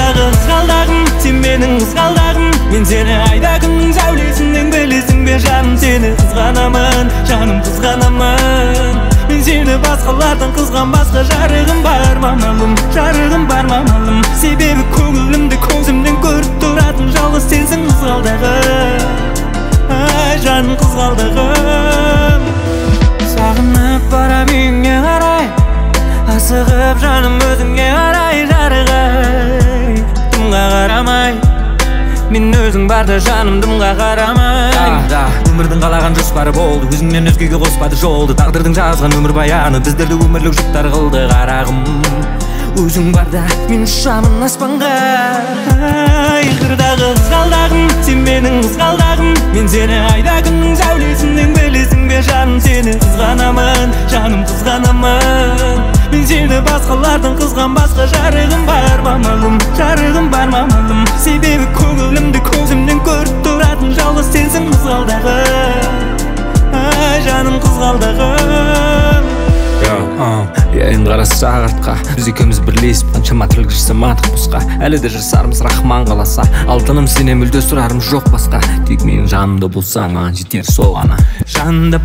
Сиқырдағы қызғалдағым, сен менің қызғалдағым. Мен сені айда күннің сәулесінен білесің бе жаным, сені қызғанамын, жаным қызғанамын. Мен сені басқалардан қызғанбасқа жарығым бар мамалым, жарығым бар мамалым. Себебі көңілімді көзімнен көріп тұратын жалғыз сенсің қызғалдағым, ай жаным қызғалдағым. Сағынып барам үйіңе қарай, асығып жаным өзіңе қарай жарығай. Дымға қарамай, мен өзің барда жаным дымға қарамай. Өмірдің қалаған жоспары болды, өзіңнен өзгеге қоспады жолды. Тағдырдың жазған өмір баяны біздерді өмірлік жұптар қылды қарағым. Өзің барда мен ұшамын аспанға. Қырдағы қызғалдағым, сен менің қызғалдағым. Мен сені айда күннің сәулесінен білесің бе жаным, сені қызғанамын, жаным қызғанамын. Мен сені басқалардан қызғанбасқа жарығым бар мамалым, жарығым бар мамалым. Себебі көңілімді көзімнен көріп тұратын жалғыз сенсің қызғалдағым, ай жаным қызғалдағым. Енді қарасы сағартқа, біз екеуміз бірлесіп қаншама тірлік жасамадық босқа. Әлі де жасарымыз рахман қаласа, алтыным сенен мүлде сұрарым жоқ басқа. Тек менің жанымда болсаң маған жетер сол ғана. Жанымда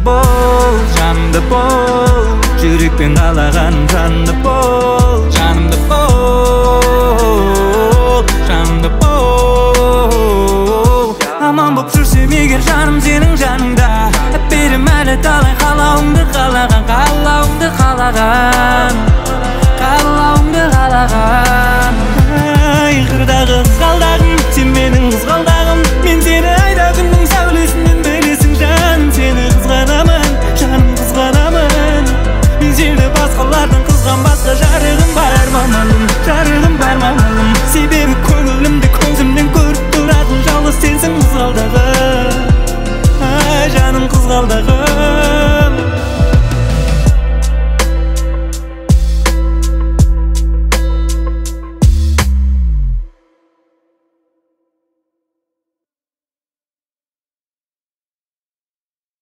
бол, жүрекпен қалағаным жанымда бол, жанымда бол, жанымда бол. Аман боп жүрсем егер жаным сенің жаныңда, берем әлі талай қалауыңды қалаған, қалауыңды қалаған.